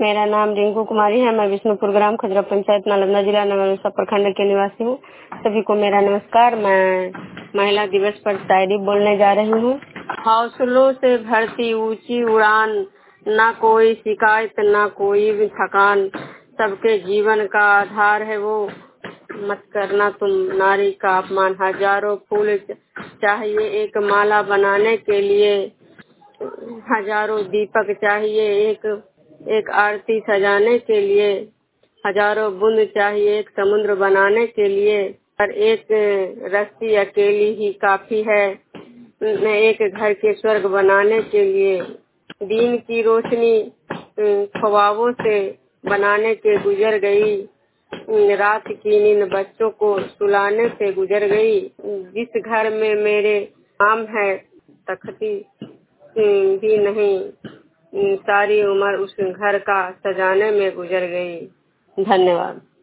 मेरा नाम रिंकू कुमारी है। मैं विष्णुपुर ग्राम खजरा पंचायत नालंदा जिला नगर प्रखंड के निवासी हूँ। सभी को मेरा नमस्कार। मैं महिला दिवस पर शायरी बोलने जा रही हूँ। हौसलों से भरती ऊंची उड़ान, ना कोई शिकायत ना कोई भी थकान, सबके जीवन का आधार है वो, मत करना तुम नारी का अपमान। हजारों फूल चाहिए एक माला बनाने के लिए, हजारों दीपक चाहिए एक आरती सजाने के लिए, हजारों बूंद चाहिए एक समुद्र बनाने के लिए, पर एक रस्सी अकेली ही काफी है एक घर के स्वर्ग बनाने के लिए। दिन की रोशनी ख्वाबों से बनाने के गुजर गई, रात की नींद बच्चों को सुलाने से गुजर गई। जिस घर में मेरे नाम है तख्ती भी नहीं, सारी उम्र उस घर का सजाने में गुजर गई। धन्यवाद।